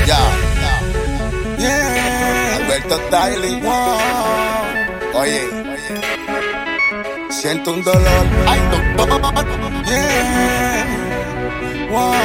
Ya. Yeah. Alberto Daily. Wow. Oye. Siento un dolor. Ay, doctor. Yeah. Wow.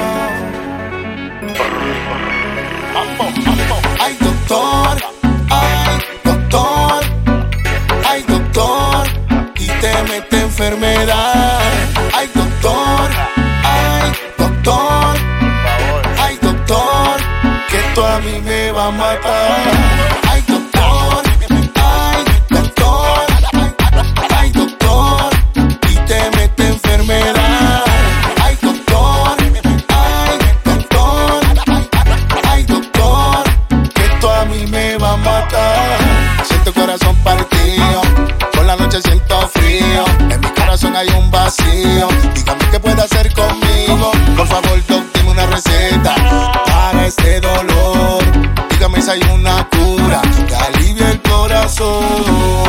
Ay, doctor. Ay, doctor. Ay, doctor. Y te mete enfermedad. Ay, doctor. Ay, doctor. Ay, doctor. Que tú a mí me va a matar. Ay, doctor. Ay, doctor. Ay, doctor. Y te mete enfermedad. Ay, doctor. Ay, doctor. Ay, doctor. Que tú a mí me va a matar. Siento el corazón partido. Por la noche siento frío. En mi corazón hay un vacío. Dígame qué puede hacer conmigo. Por favor, doc, dime una receta para este dolor. Dígame si hay una cura que alivie el corazón.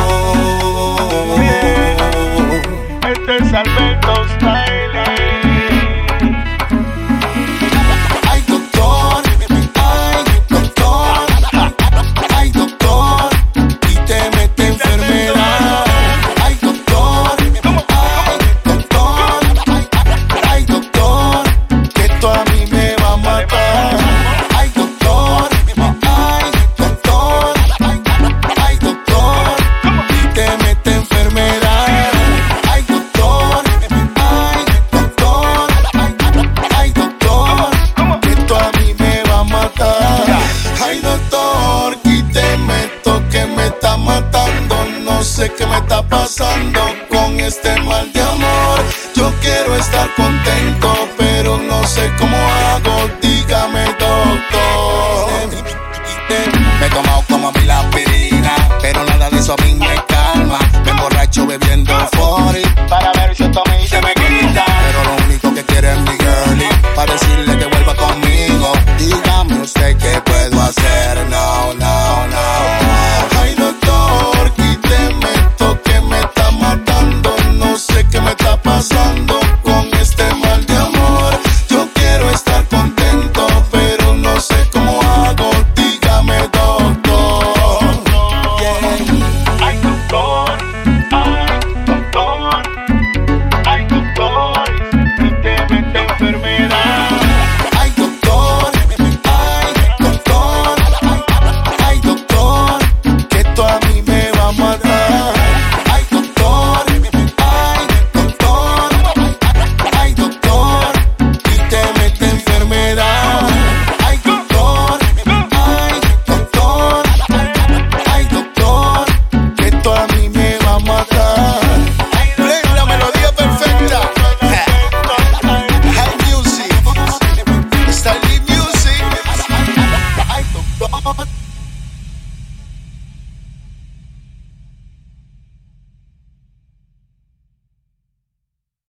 Este es Alberto Style. Ay, doctor. Ay, doctor. Ay, doctor. Y te mete enfermedad. Ay, doctor. Ay, doctor. Ay, doctor. Que tú a mí me va a matar. Ay, doctor. Ay, doctor. Ay, doctor. Y te mete enfermedad. Ay, doctor. Ay, doctor. Ay, doctor. Que tú a mí me va a matar. Ay, doctor, quíteme esto que me está matando. No sé qué me está pasando con este mal de amor. Yo quiero estar contento, pero no sé cómo hago. Dígame, doctor. Me he tomado como 1000 aspirinas.